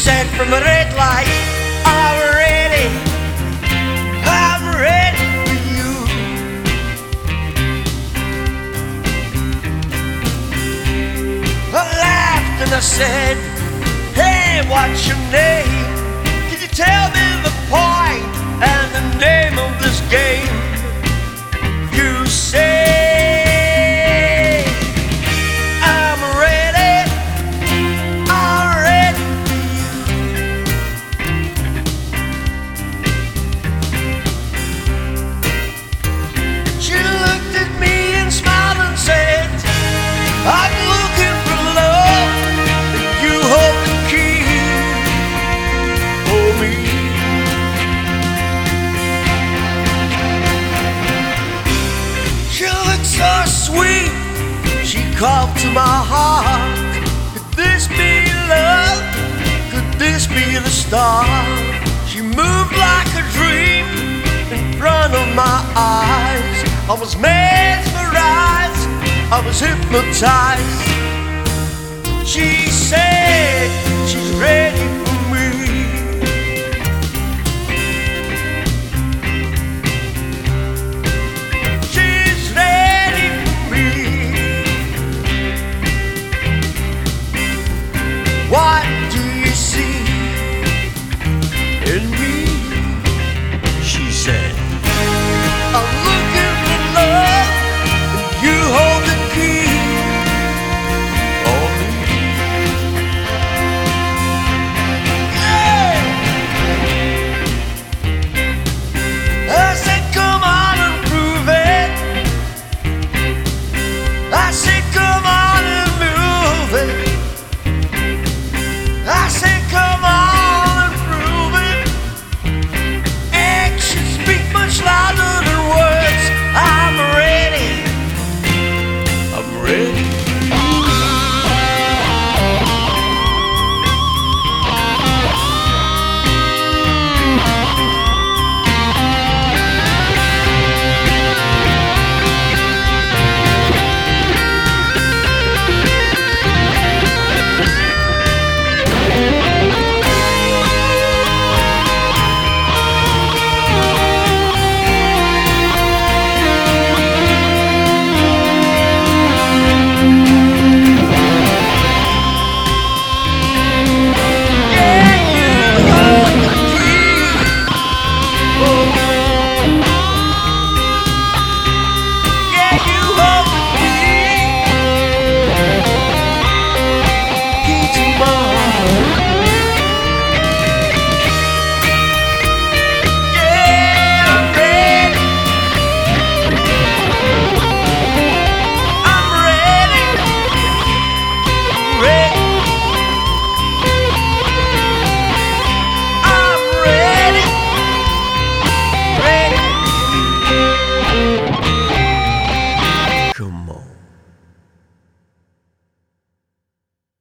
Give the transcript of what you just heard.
said from a red light, I'm ready for you. I laughed and I said, hey, what's your name? Can you tell me the point and the name of this game? You say, I'm ready for you. She looked at me and smiled and said, I'm looking for love, and you hold the key for me. She looked so sweet, she called to my heart. Could this be love? Could this be the start? She moved like a dream in front of my eyes. I was mesmerized, I was hypnotized. She said she's ready